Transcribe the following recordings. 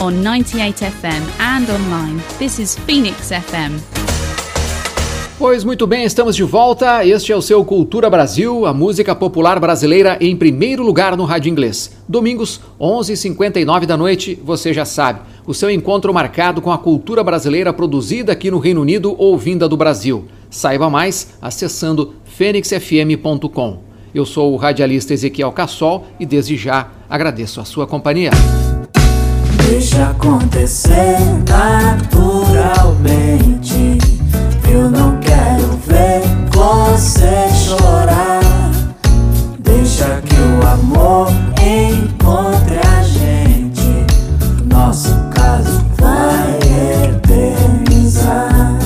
on 98 FM and online. This is Phoenix FM. Pois muito bem, estamos de volta. Este é o seu Cultura Brasil, a música popular brasileira em primeiro lugar no rádio inglês. Domingos, 11h59 da noite, você já sabe, o seu encontro marcado com a cultura brasileira produzida aqui no Reino Unido ou vinda do Brasil. Saiba mais acessando fenixfm.com. Eu sou o radialista Ezequiel Cassol e desde já agradeço a sua companhia. Deixa acontecer naturalmente. Eu não quero ver você chorar. Deixa que o amor encontre a gente. Nosso caso vai eternizar.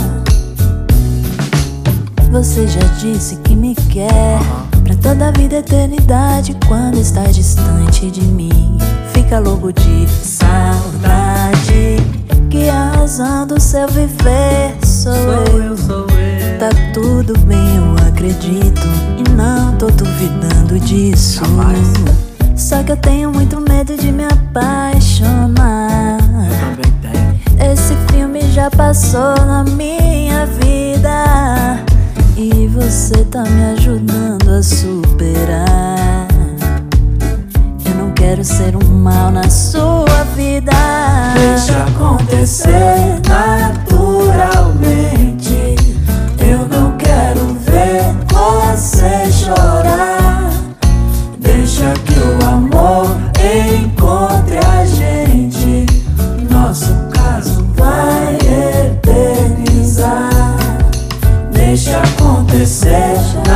Você já disse que me quer pra toda a vida e eternidade. Quando está distante de mim, fica louco de saudade. Que a razão do seu viver sou eu. Tá tudo bem, eu acredito e não tô duvidando disso. Só que eu tenho muito medo de me apaixonar. Esse filme já passou na minha vida e você tá me ajudando a superar. Eu não quero ser um mal na sua vida. Deixa acontecer naturalmente. Eu não quero ver você chorar. Deixa que o amor encontre a gente. Nosso caso vai eternizar. Deixa acontecer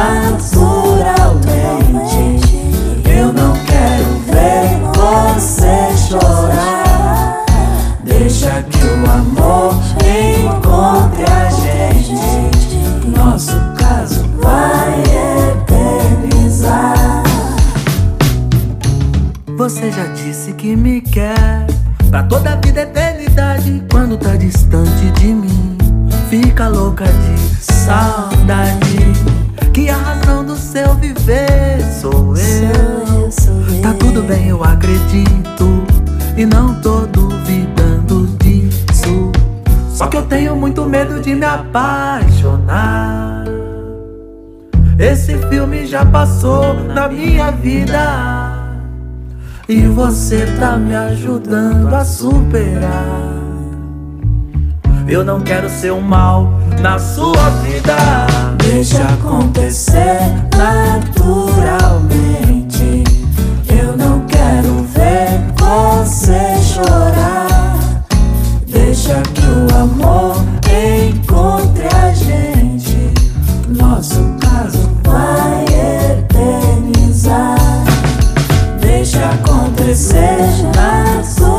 naturalmente. Eu não quero ver você chorar. Deixa que o amor encontre a gente. Nosso caso vai eternizar. Você já disse que me quer pra toda a vida e eternidade. Quando tá distante de mim, fica louca de saudade. Que a razão do seu viver sou eu. Tá tudo bem, eu acredito e não tô duvidando disso. Só que eu tenho muito medo de me apaixonar. Esse filme já passou na minha vida e você tá me ajudando a superar. Eu não quero ser um mal na sua vida. Deixa acontecer naturalmente. Eu não quero ver você chorar. Deixa que o amor encontre a gente. Nosso caso vai eternizar. Deixa acontecer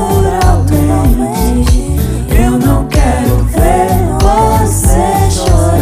naturalmente. Eu não quero ver você chorar.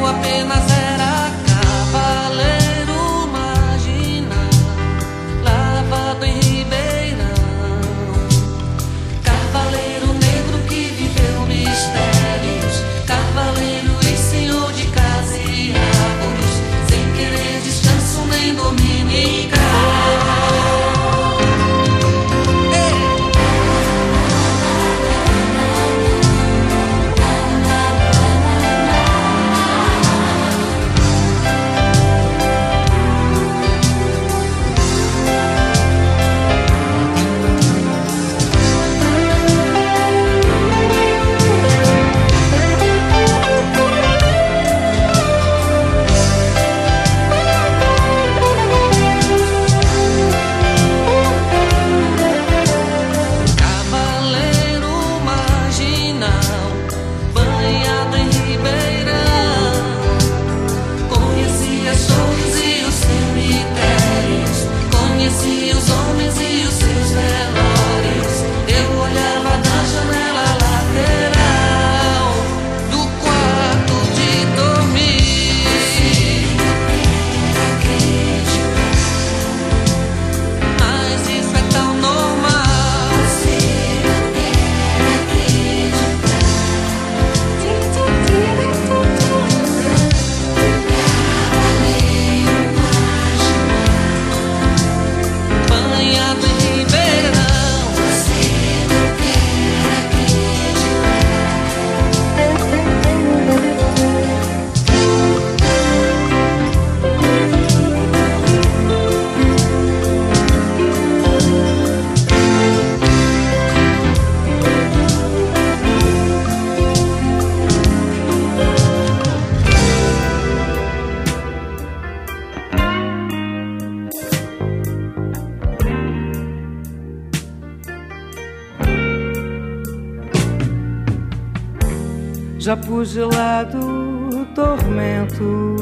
Já pus de lado o tormento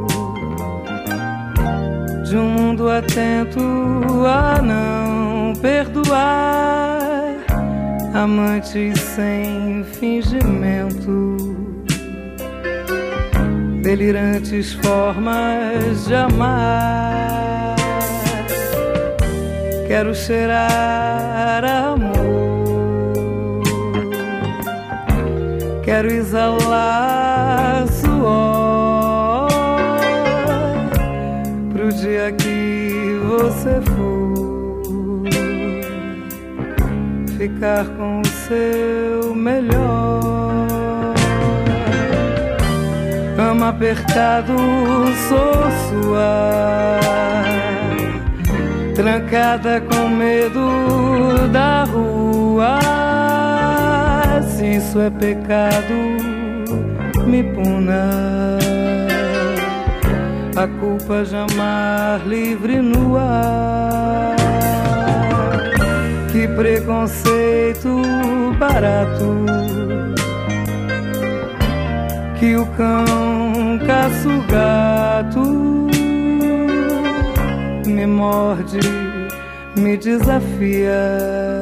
de um mundo atento a não perdoar, amantes sem fingimento, delirantes formas de amar. Quero cheirar amor, quero exalar suor pro dia que você for ficar com o seu melhor. Ama apertado, sou sua, trancada com medo da rua. Se isso é pecado, me puna. A culpa de amar livre no ar. Que preconceito barato, que o cão caça o gato, me morde, me desafia.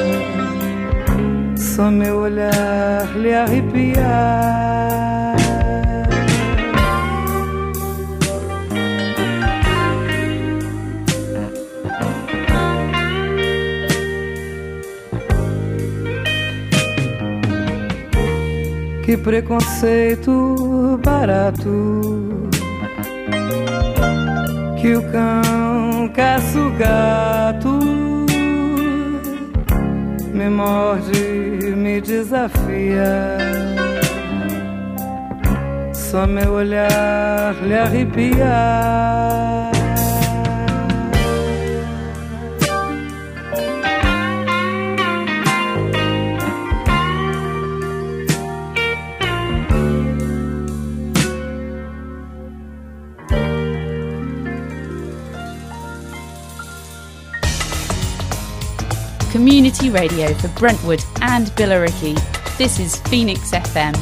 Só meu olhar lhe arrepiar. Que preconceito barato, que o cão caça o gato, me morde, me desafia. Só meu olhar lhe arrepiar. Community radio for Brentwood and Billericay. This is Phoenix FM.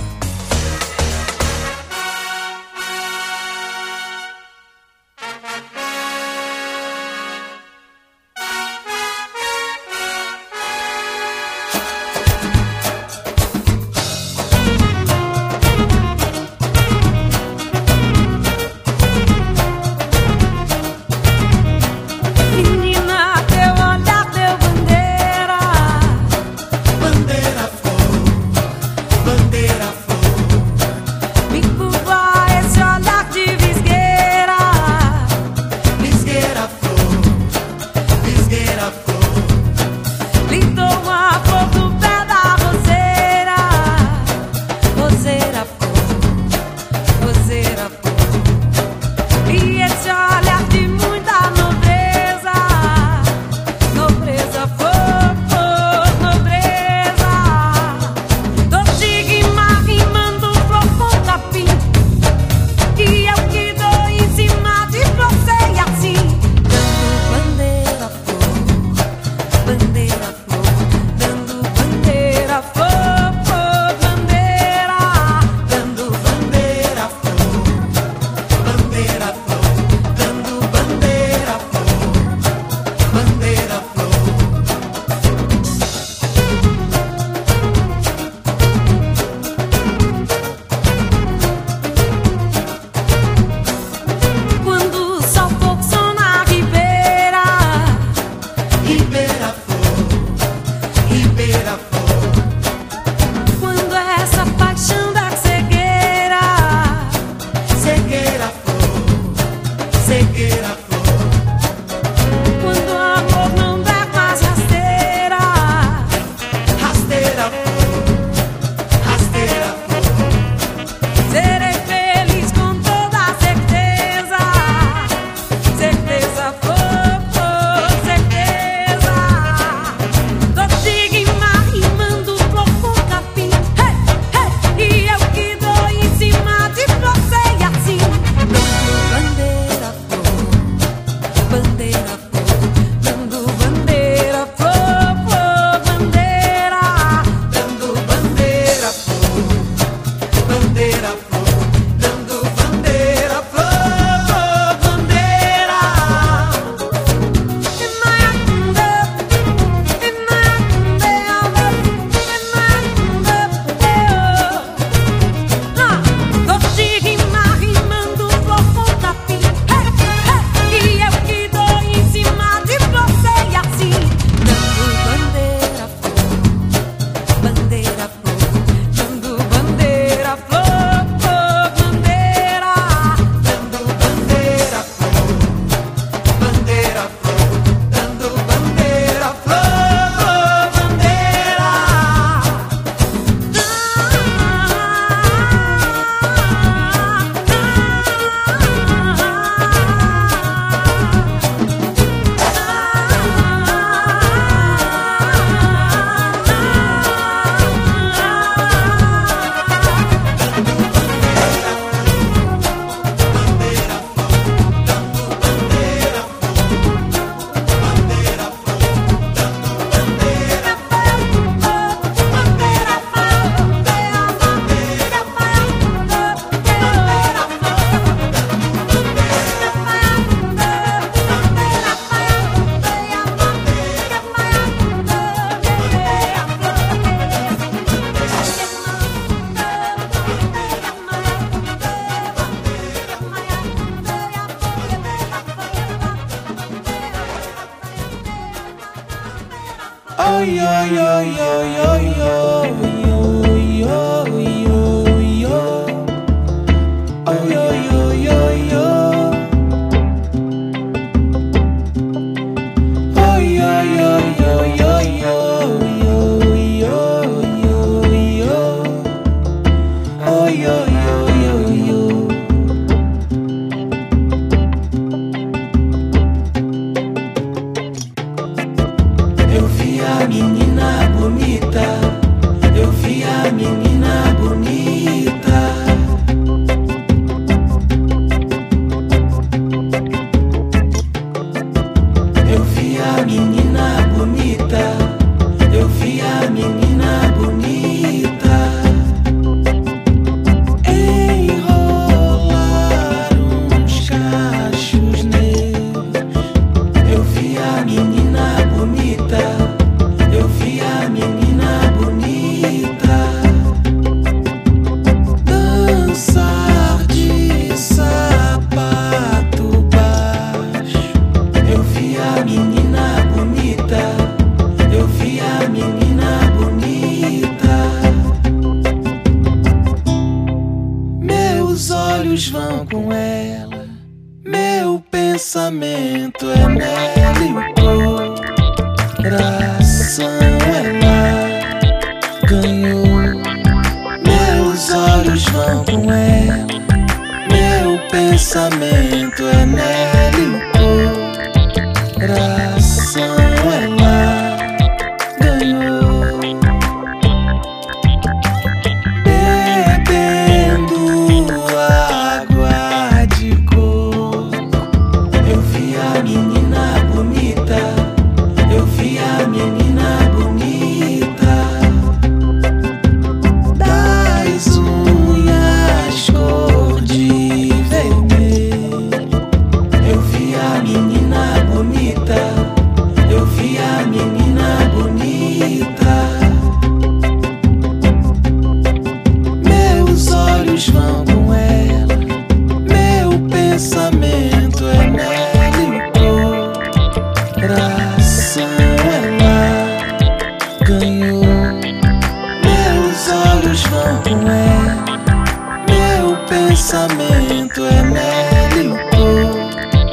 pensamento é nela e o corpo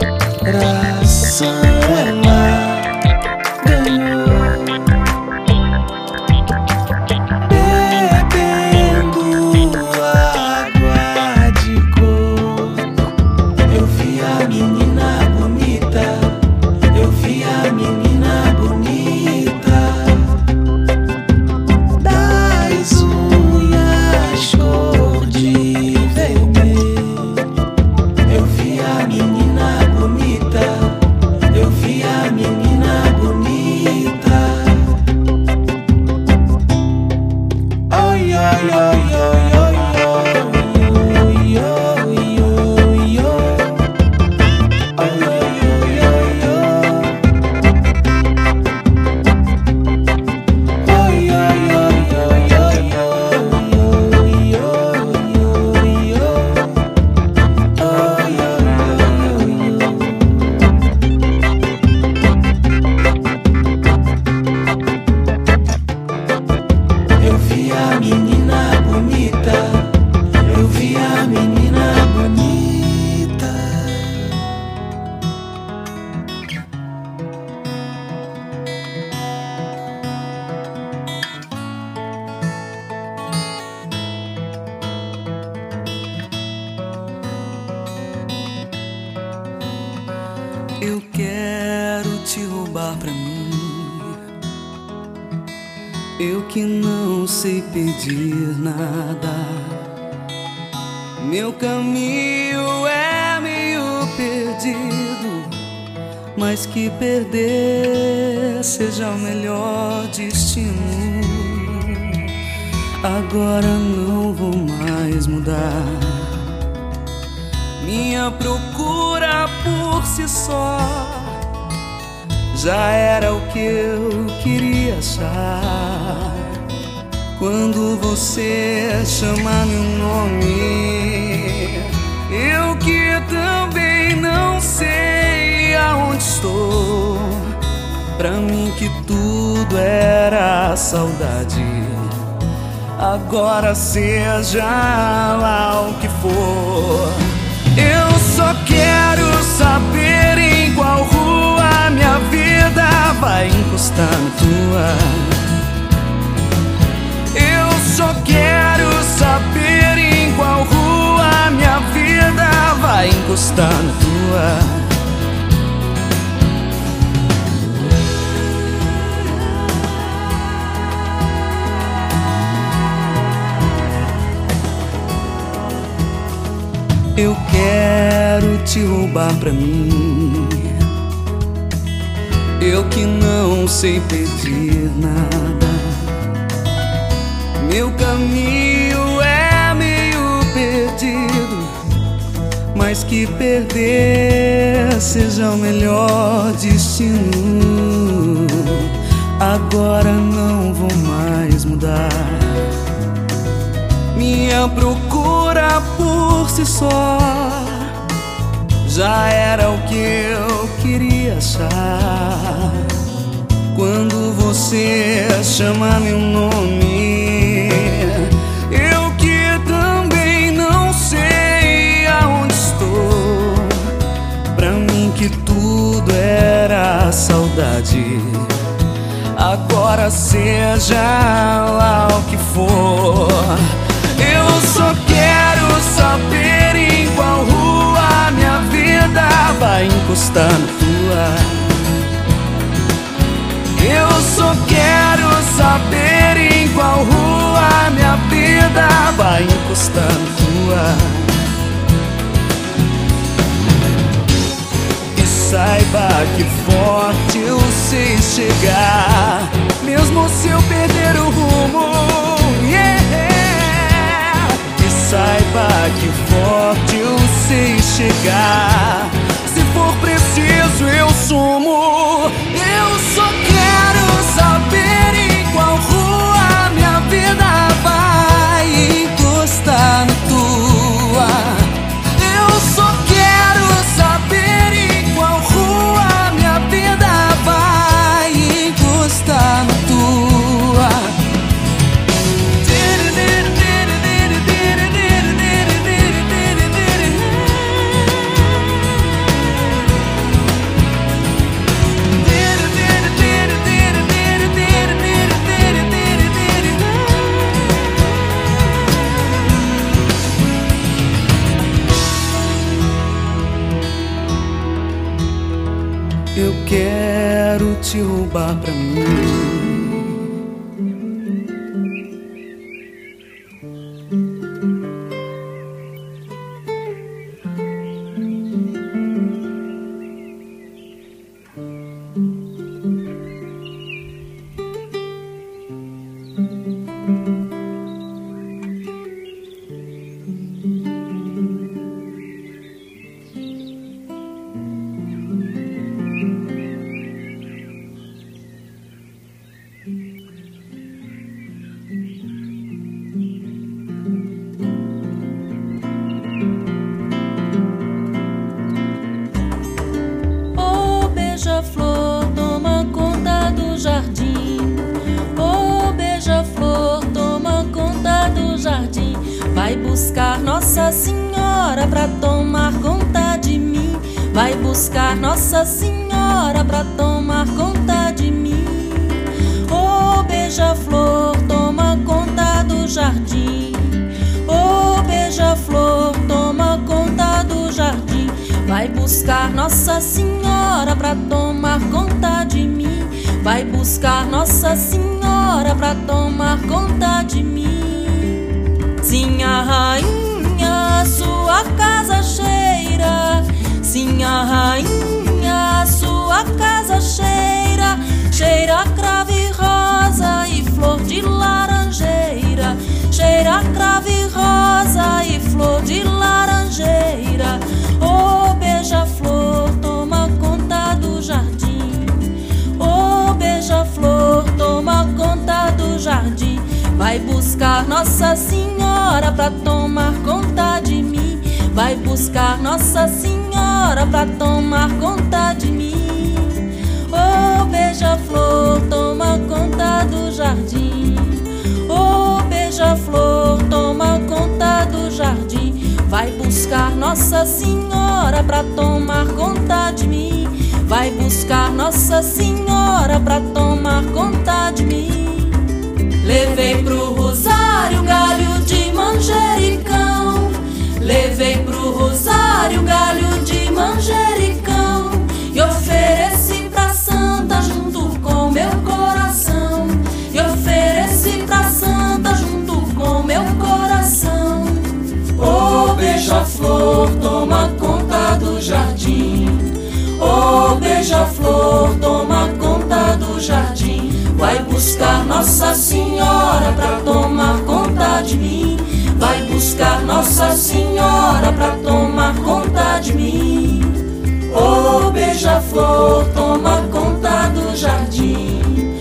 Eu quero te roubar pra mim, eu que não sei pedir nada. Meu caminho é meio perdido, mas que perder seja o melhor destino. Agora não vou mais mudar. Minha procura por si só já era o que eu queria achar. Quando você chama meu nome, eu que também não sei aonde estou. Pra mim que tudo era saudade, agora seja lá o que for. Eu só quero saber em qual rua minha vida vai encostar na tua. Eu só quero saber em qual rua minha vida vai encostar na tua. Eu quero te roubar pra mim, eu que não sei pedir nada. Meu caminho é meio perdido, mas que perder seja o melhor destino. Agora não vou mais mudar. Minha procura por si só já era o que eu queria achar. Quando você chama meu nome, eu que também não sei aonde estou. Pra mim que tudo era saudade, agora seja lá o que for. Eu só quero saber em qual rua minha vida vai encostar na tua. Eu só quero saber em qual rua minha vida vai encostar na tua. E saiba que forte eu sei chegar, mesmo se eu perder o rumo. Saiba que forte eu sei chegar, se for preciso eu sumo. Eu só quero saber em qual rua minha vida vai encostar na tua. Eu só quero saber em qual rua minha vida vai encostar na tua. Eu quero te roubar pra mim. Beija-flor, toma conta do jardim. Oh, beija-flor, toma conta do jardim. Vai buscar Nossa Senhora pra tomar conta de mim. Vai buscar Nossa Senhora pra tomar conta de mim. Oh, beija-flor, toma conta do jardim. Oh, beija-flor, toma conta do jardim. Vai buscar Nossa Senhora Senhora pra tomar conta de mim. Vai buscar Nossa Senhora pra tomar conta de mim. Sim, a rainha, sua casa cheira. Sim, a rainha, sua casa cheira. Cheira cravo e rosa e flor de laranjeira. Cheira cravo e rosa e flor de laranjeira. Oh, beija-flor, toma conta do jardim. Oh, beija-flor, toma conta do jardim. Vai buscar Nossa Senhora pra tomar conta de mim. Vai buscar Nossa Senhora pra tomar conta de mim. Oh, beija-flor, toma conta do jardim. Oh, beija-flor, toma conta do jardim. Vai buscar Nossa Senhora pra tomar conta de mim. Vai buscar Nossa Senhora pra tomar conta de mim. Levei pro rosário galho de manjericão. Levei pro rosário galho de manjericão. E ofereci pra santa junto com meu coração. E ofereci pra santa junto com meu coração. Oh, beija-flor, toma conta do jardim. Oh, beija-flor, toma conta do jardim. Vai buscar Nossa Senhora pra tomar conta de mim. Vai buscar Nossa Senhora pra tomar conta de mim. Oh, beija-flor, toma conta do jardim.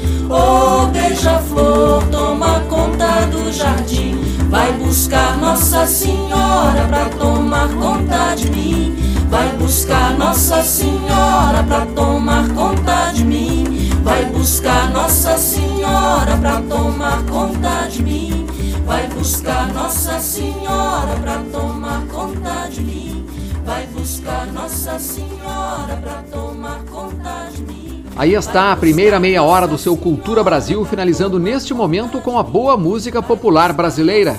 Oh, beija-flor, toma conta do jardim. Vai buscar Nossa Senhora pra tomar conta de mim. Vai buscar Nossa Senhora pra tomar conta de mim. Vai buscar Nossa Senhora pra tomar conta de mim. Vai buscar Nossa Senhora pra tomar conta de mim. Vai buscar Nossa Senhora pra tomar conta de mim. Aí está a primeira meia hora do seu Cultura Brasil, finalizando neste momento com a boa música popular brasileira.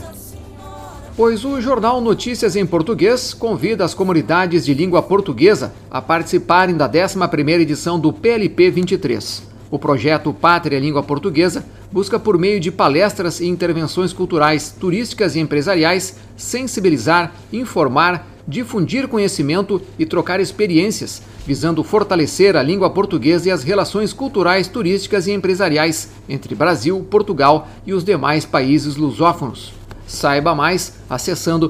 Pois o jornal Notícias em Português convida as comunidades de língua portuguesa a participarem da 11ª edição do PLP 23. O projeto Pátria Língua Portuguesa busca, por meio de palestras e intervenções culturais, turísticas e empresariais, sensibilizar, informar, difundir conhecimento e trocar experiências, visando fortalecer a língua portuguesa e as relações culturais, turísticas e empresariais entre Brasil, Portugal e os demais países lusófonos. Saiba mais acessando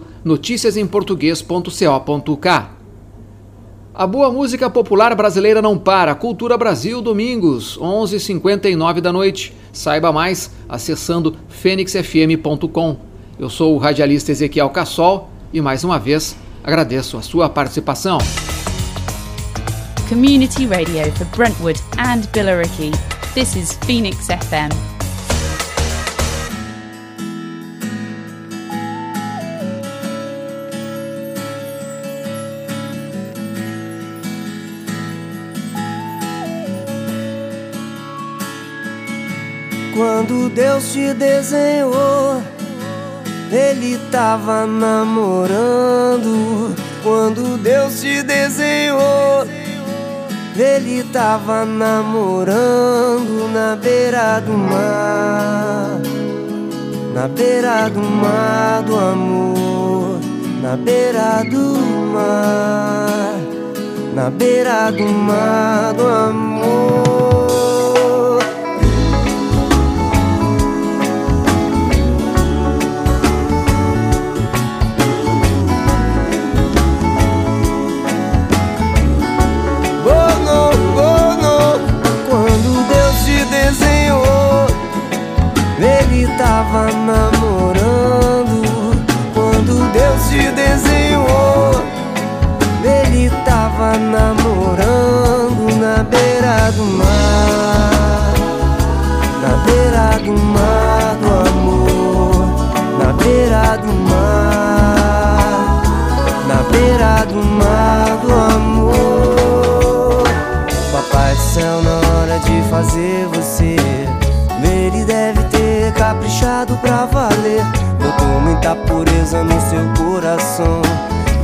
noticiasemportugues.co.uk. A boa música popular brasileira não para. Cultura Brasil, domingos, 11h59 da noite. Saiba mais acessando fenixfm.com. Eu sou o radialista Ezequiel Cassol e, mais uma vez, agradeço a sua participação. Community Radio for Brentwood and Billericay. This is Phoenix FM. Quando Deus te desenhou, Ele tava namorando. Quando Deus te desenhou, Ele tava namorando na beira do mar. Na beira do mar do amor. Na beira do mar. Na beira do mar do amor. Ele tava namorando. Quando Deus te desenhou, Ele tava namorando na beira do mar. Na beira do mar do amor. Na beira do mar. Na beira do mar do amor. Papai do céu, na hora de fazer você, Ele deve ter caprichado pra valer. Botou muita pureza no seu coração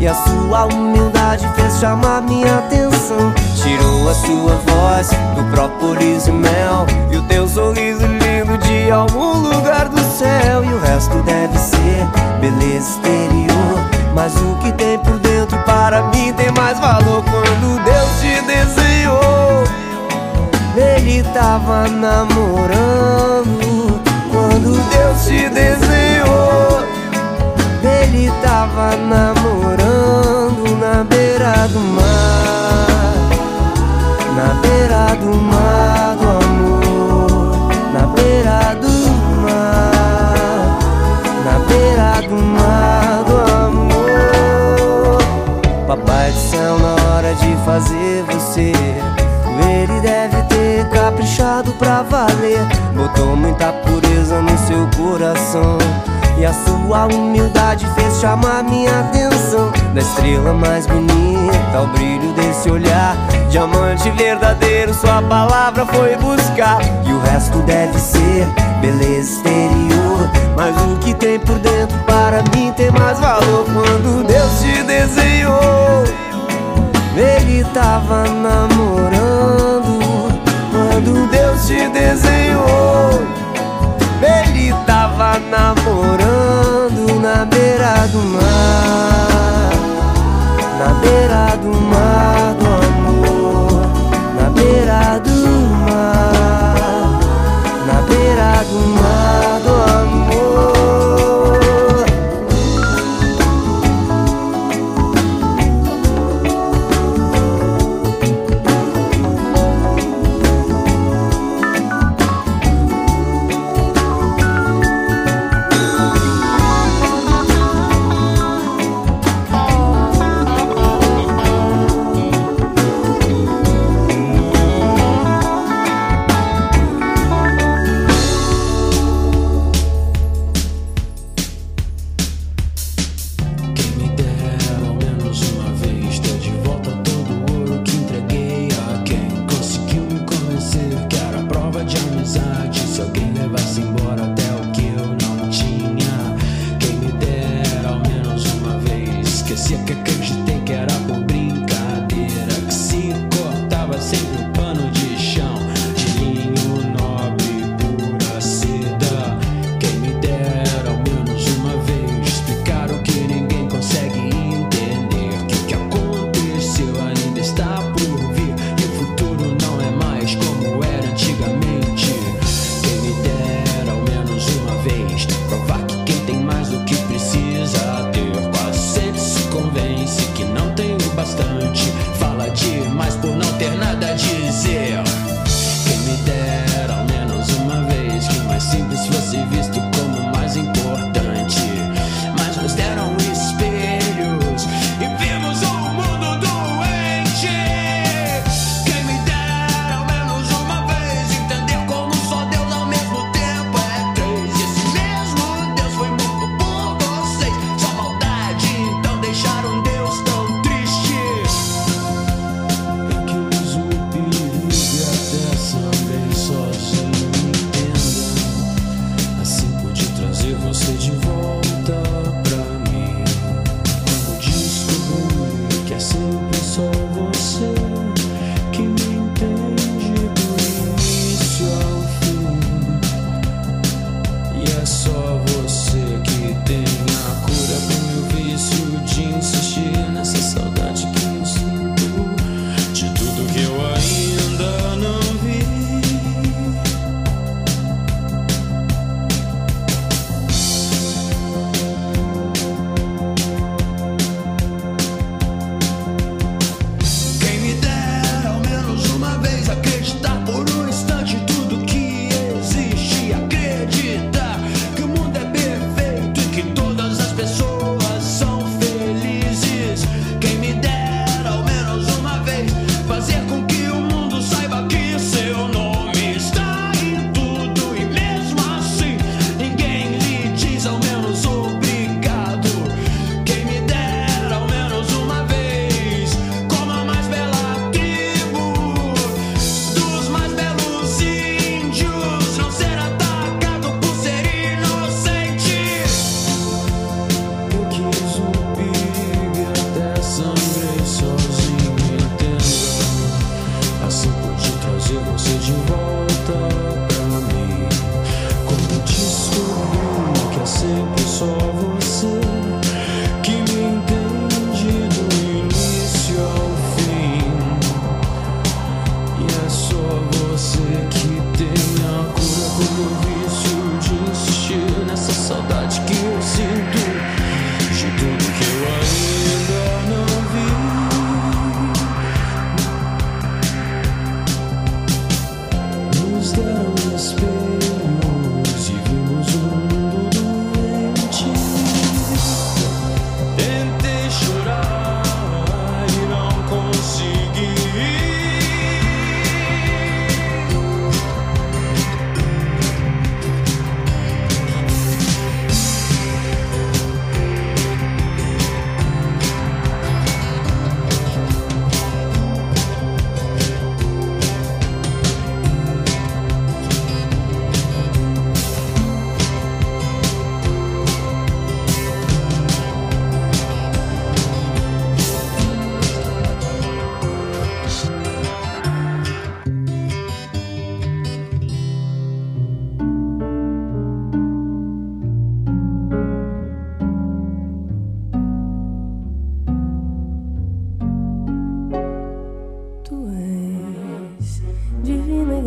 e a sua humildade fez chamar minha atenção. Tirou a sua voz do própolis e mel, e o teu sorriso lindo de algum lugar do céu. E o resto deve ser beleza exterior, mas o que tem por dentro para mim tem mais valor. Quando Deus te desenhou, ele tava namorando. Quando Deus te desenhou, ele tava namorando na beira do mar, na beira do mar do amor, na beira do mar, na beira do mar do amor. Papai do céu, na hora de fazer você, ele deve ter caprichado pra valer. Botou muita pureza no seu coração, e a sua humildade fez chamar minha atenção. Da estrela mais bonita ao brilho desse olhar, diamante verdadeiro sua palavra foi buscar. E o resto deve ser beleza exterior, mas o que tem por dentro para mim tem mais valor. Quando Deus te desenhou, ele tava namorando. Quando Deus te desenhou, ele tava namorando na beira do mar, na beira do mar do amor, na beira do mar, na beira do mar do amor.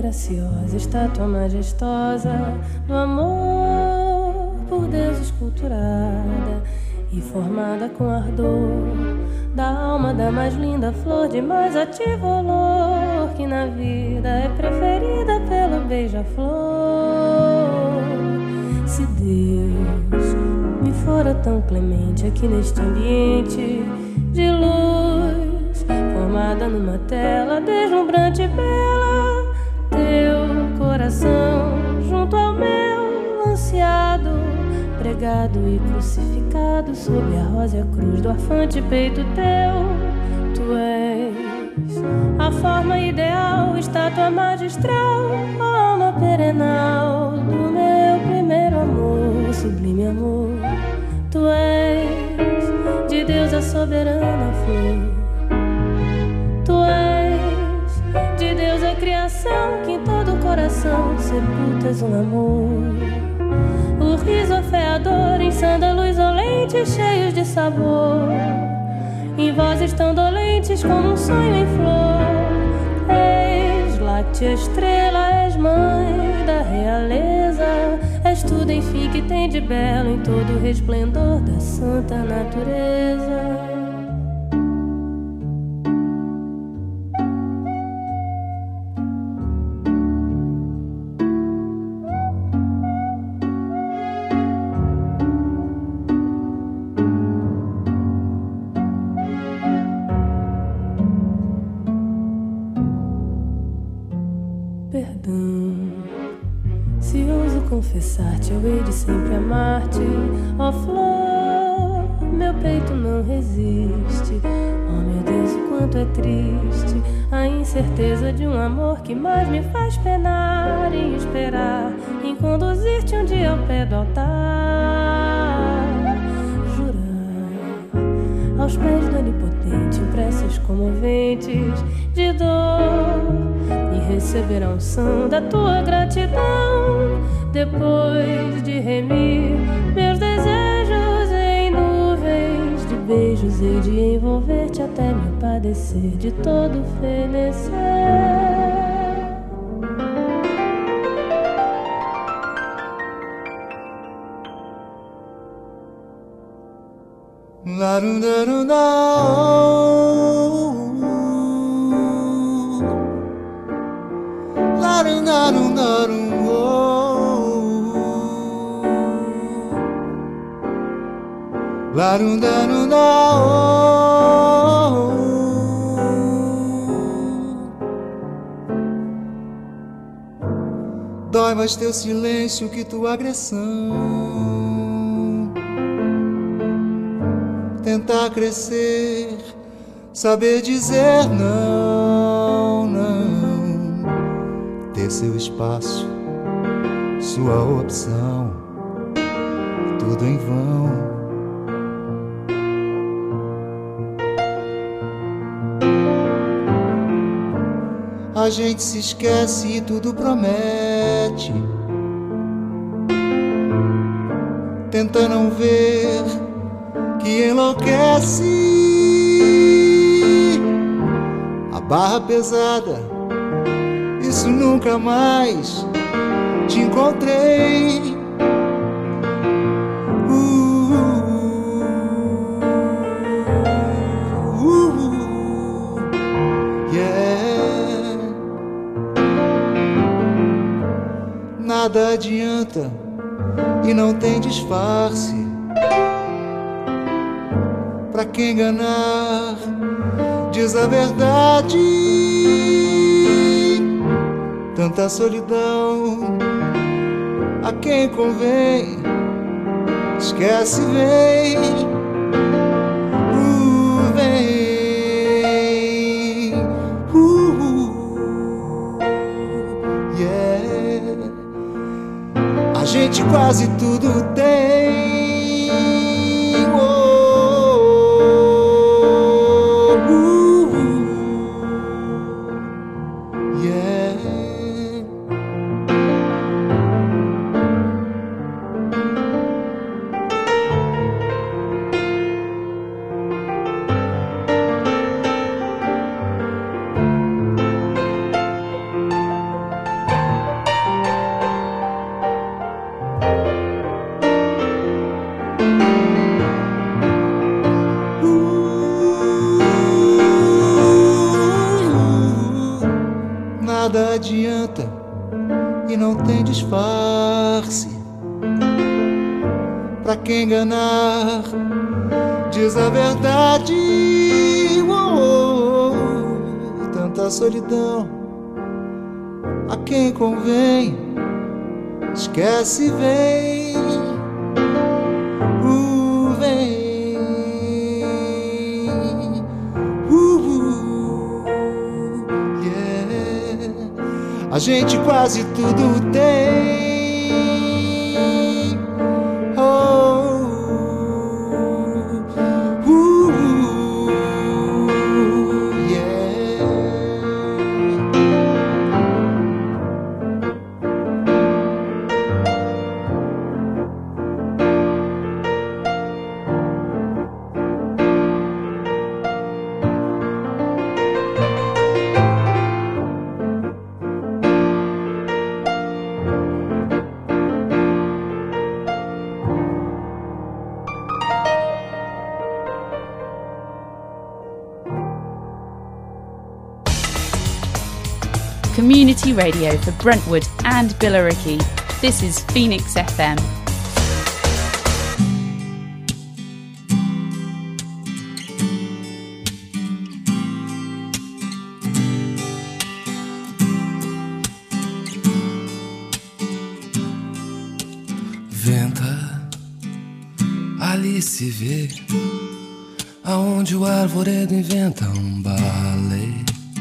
graciosa, estátua majestosa do amor por Deus esculturada e formada com ardor da alma da mais linda flor de mais ativo olor, que na vida é preferida pelo beija-flor. Se Deus me fora tão clemente aqui neste ambiente de luz, formada numa tela deslumbrante e bela, teu coração junto ao meu ansiado, pregado e crucificado sob a rósea cruz do arfante peito teu. Tu és a forma ideal, estátua magistral, alma perenal do meu primeiro amor, sublime amor. Tu és de Deus a soberana flor. Tu és de Deus a criação, que em todo o coração sepultas um amor. O riso afeador em sândalos olentes cheios de sabor, em vozes tão dolentes como um sonho em flor. És láctea estrela, és mãe da realeza, és tudo enfim que tem de belo em todo o resplendor da santa natureza. Confessar-te, eu hei de sempre amar-te, ó flor, meu peito não resiste. Oh meu Deus, o quanto é triste a incerteza de um amor que mais me faz penar e esperar em conduzir-te um dia ao pé do altar. Jurar aos pés do onipotente em preces comoventes de dor e receber a unção da tua gratidão. Depois de remir meus desejos em nuvens de beijos, hei de envolver-te até me padecer de todo fenecer. Dói mais teu silêncio que tua agressão. Tentar crescer, saber dizer não, não. Ter seu espaço, sua opção, tudo em vão. A gente se esquece e tudo promete. Tenta não ver que enlouquece. A barra pesada, isso nunca mais te encontrei. Nada adianta e não tem disfarce. Pra quem enganar, diz a verdade. Tanta solidão, a quem convém, esquece, vem. Vem. A gente quase tudo tem. adianta e não tem disfarce. Pra quem enganar, diz a verdade. Tanta solidão, a quem convém, esquece, vem. A gente quase tudo tem. Community radio for Brentwood and Billericay. This is Phoenix FM. Venta, ali se vê, aonde o arvoredo inventa um balé.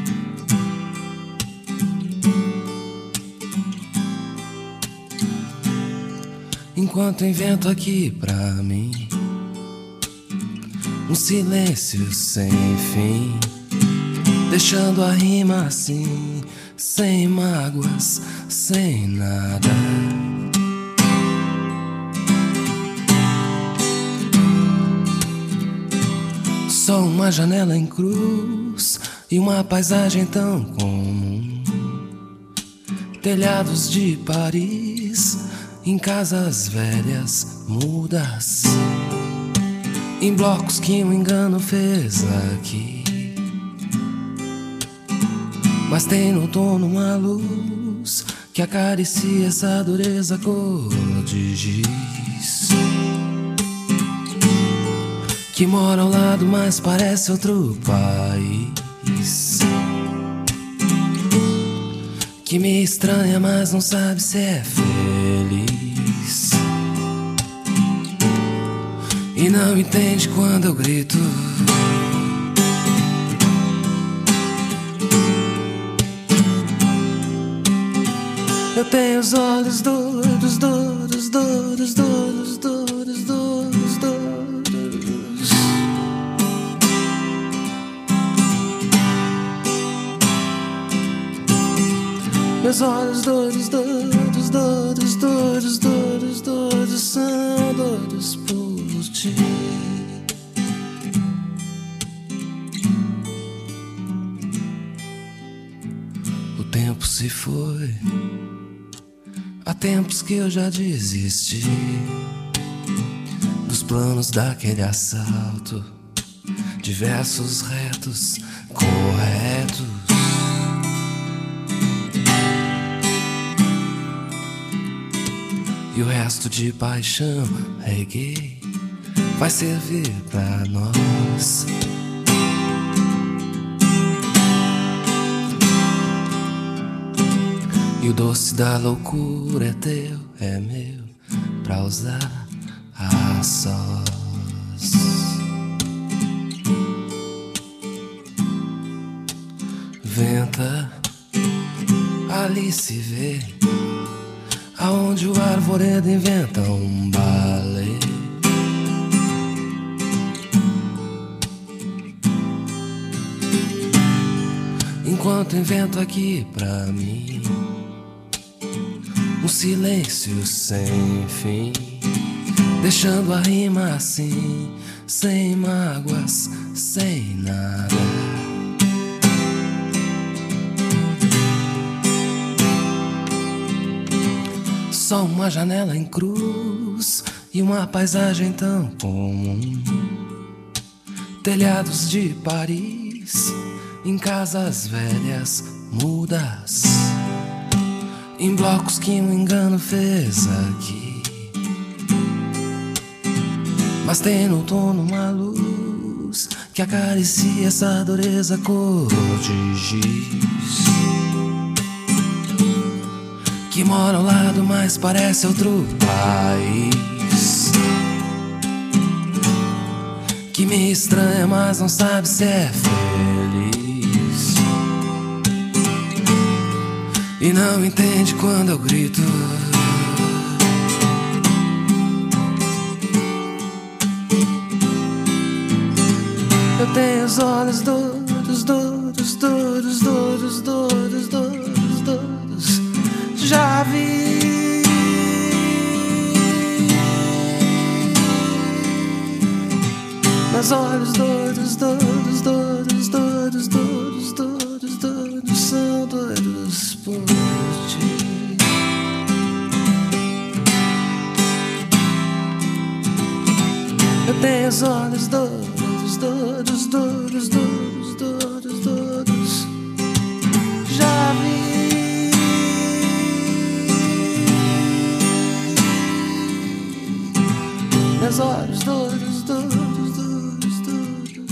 Enquanto invento aqui pra mim um silêncio sem fim, deixando a rima assim, sem mágoas, sem nada. Só uma janela em cruz e uma paisagem tão comum. Telhados de Paris, em casas velhas, mudas, em blocos que um engano fez aqui. Mas tem no outono uma luz que acaricia essa dureza cor de giz, que mora ao lado, mas parece outro país, que me estranha, mas não sabe se é feliz, e não entende quando eu grito. Eu tenho os olhos duros, duros, duros, duros, duros, duros, duros. Meus olhos duros, duros, duros, duros, duros, duros, são duros por ti. O tempo se foi, há tempos que eu já desisti dos planos daquele assalto, de versos retos, corretos. E o resto de paixão, reggae, vai servir pra nós. E o doce da loucura é teu, é meu, pra usar a sós. Venta, ali se vê, aonde o arvoredo inventa um balé. Enquanto invento aqui pra mim um silêncio sem fim, deixando a rima assim, sem mágoas, sem nada. Só uma janela em cruz e uma paisagem tão comum. Telhados de Paris, em casas velhas, mudas, em blocos que um engano fez aqui. Mas tem no outono uma luz que acaricia essa dureza cor de giz, que mora ao lado, mas parece outro país, que me estranha, mas não sabe se é feliz, e não entende quando eu grito. Eu tenho os olhos duros, duros, duros, duros, duros, duros, duros. Já vi meus olhos doidos, doidos, doidos, doidos, doidos, doidos, doidos, são doidos por ti. Eu tenho os olhos doidos, doidos, doidos, doidos, doidos, doidos. Já vi meus olhos doidos, doidos, doidos, doidos, doidos.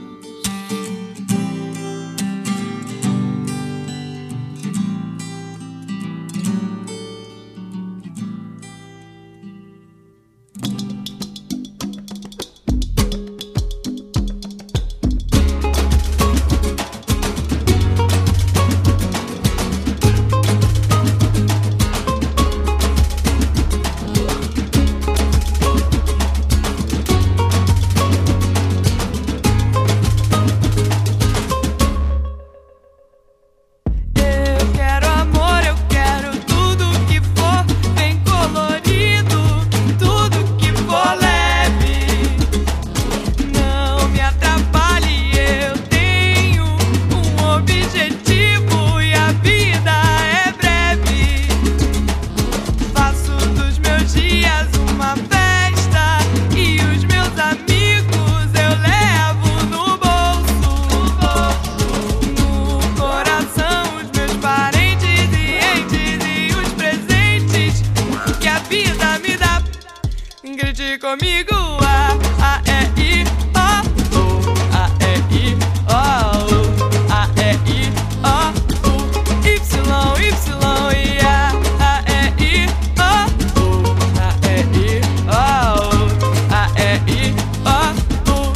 Comigo, A, E, I, O, A, E, I, O, A, E, I, O, Y, Y, e A, E, I, O, A, E, I, O, A, E, I, O.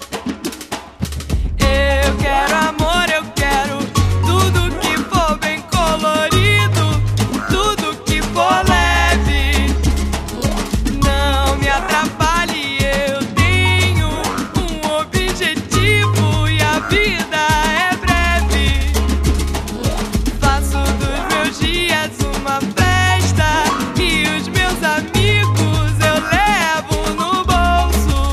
Eu quero amor, eu quero tudo que for bem colorido, tudo que for leve, não me atrapalhe, eu tenho um objetivo e a vida é breve. Faço dos meus dias uma festa e os meus amigos eu levo no bolso,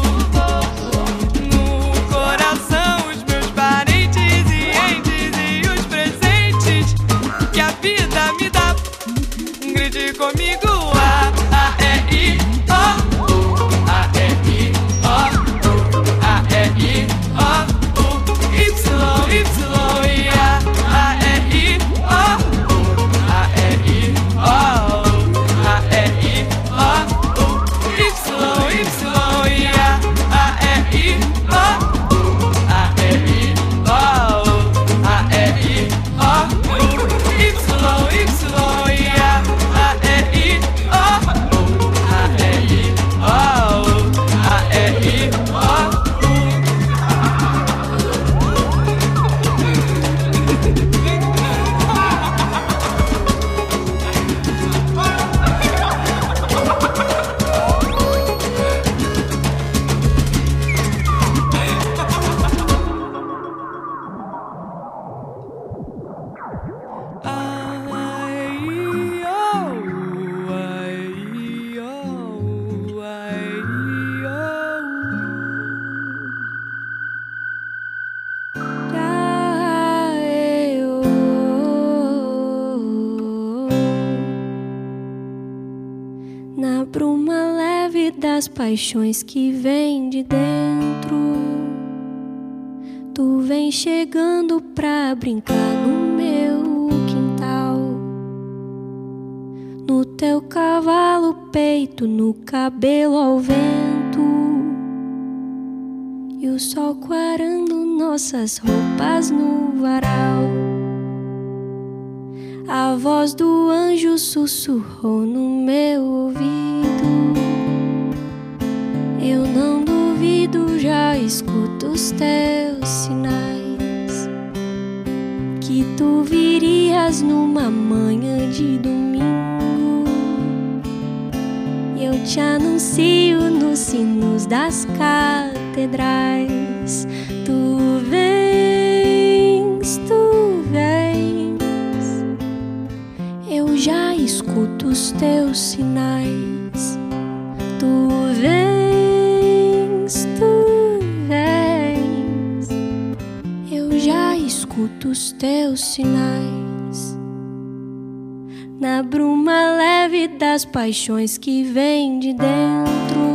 no coração os meus parentes e entes e os presentes que a vida me dá. Grite comigo, A, E, I, O, A, E, I, O, A, E, I, O, Y, Y, e A, E, I, O, A, E, I, O, A, E, I, O, Y, Y, e A, E, I, O, A, E, I, O, A, E, I, O, Y, Y, e A, E, I, O, A, E, I, O, A, E, I, O. Na bruma leve das paixões que vem de dentro, tu vem chegando pra brincar no meu quintal. teu cavalo peito, no cabelo ao vento, e o sol quarando nossas roupas no varal. A voz do anjo sussurrou no meu ouvido. Eu não duvido, já escuto os teus sinais, que tu virias numa manhã de domingo. Eu te anuncio nos sinos das catedrais. Tu vens, tu vens. Eu já escuto os teus sinais. Tu vens, tu vens. Eu já escuto os teus sinais. Na bruma leve das paixões que vem de dentro,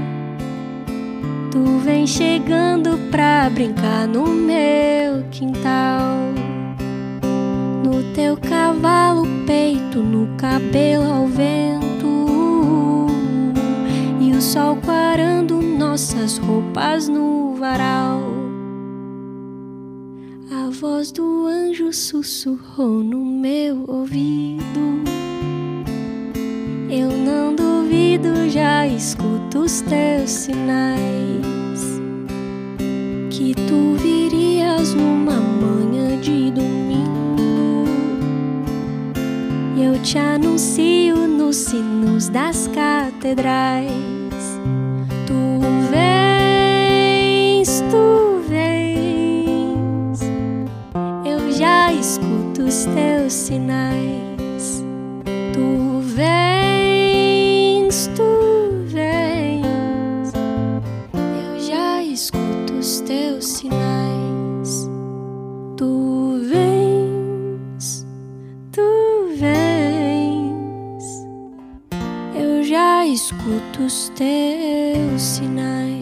tu vem chegando pra brincar no meu quintal. No teu cavalo peito, no cabelo ao vento, e o sol quarando nossas roupas no varal. A voz do anjo sussurrou no meu ouvido. Eu não duvido, já escuto os teus sinais, que tu virias numa manhã de domingo. Eu te anuncio nos sinos das catedrais. Tu vens, tu vens. Eu já escuto os teus sinais. Tu vens, tu vens. Eu já escuto os teus sinais. Tu vens, tu vens. Eu já escuto os teus sinais.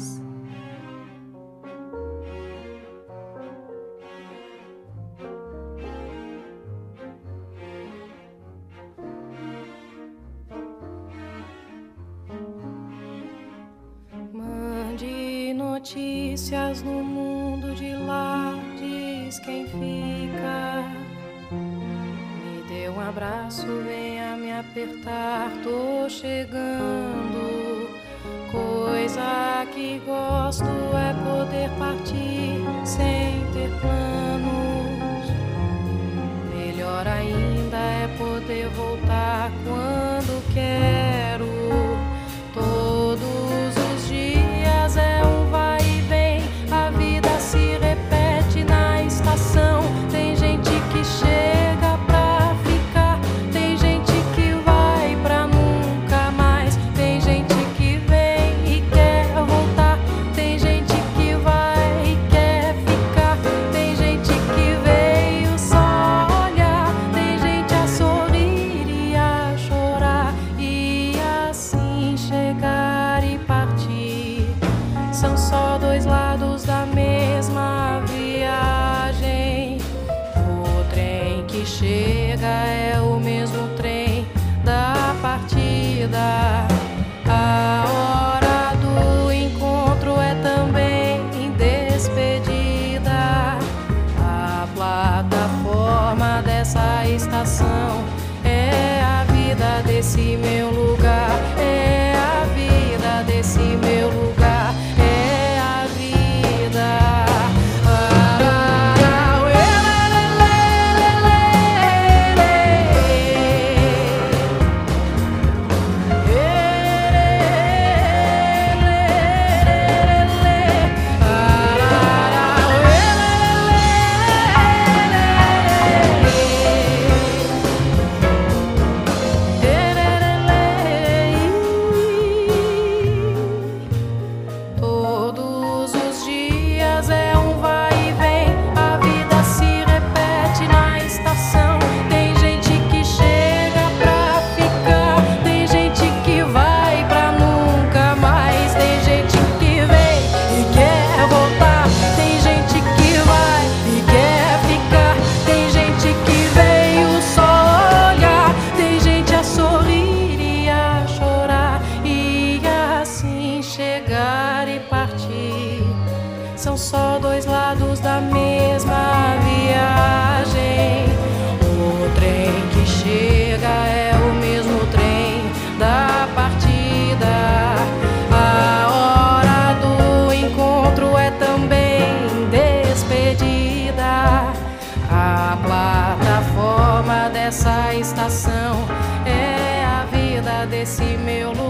Mande notícias no mundo de lá, diz quem fica. Me dê um abraço, venha me apertar, tô chegando. Coisa que gosto é poder partir sem ter planos. Melhor ainda é poder voltar quando quero. Todos os dias é um vai e vem, a vida se repete na estação. Tem gente que chega pra ficar, tem gente que vai pra nunca mais. Tem gente que vem e quer voltar, tem gente que vai e quer ficar. Tem gente que veio só olhar, tem gente a sorrir e a chorar, e assim chegar e partir. São só dois lados da mesma viagem. O trem que chega é o mesmo trem da partida. A hora do encontro é também despedida. A plataforma dessa estação é a vida desse meu lugar. É a vida desse meu lugar. É a vida. A plataforma dessa estação é a vida desse meu lugar.